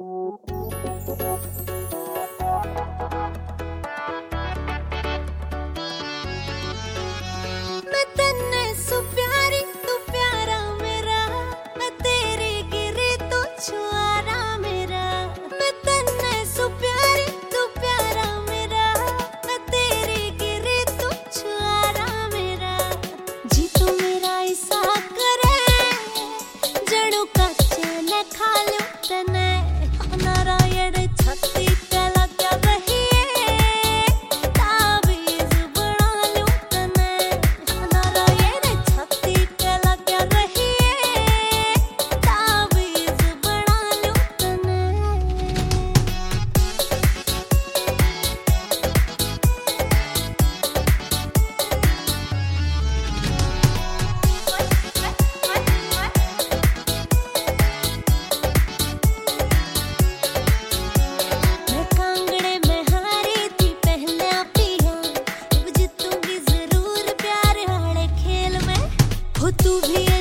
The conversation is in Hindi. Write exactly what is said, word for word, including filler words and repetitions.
मैं तन्ने सु प्यारी तू प्यारा मेरा, मैं तेरे गिरे तो छुआरा मेरा। मैं तन्ने सु प्यारी तू प्यारा मेरा, मैं तेरे गिरे तो छुआरा मेरा। जी तू मेरा ऐसा करे जड़ों का चैन खा लो तने। नारायण छत्ती कला क्या रही ताबीज बना लो तने। नारायण छत्ती कला क्या रही ताबीज बना लो तने। मैं कांगड़े में हारी थी पहले पिया, अब जीतूंगी जरूर प्यार वाले खेल में। हो तू भी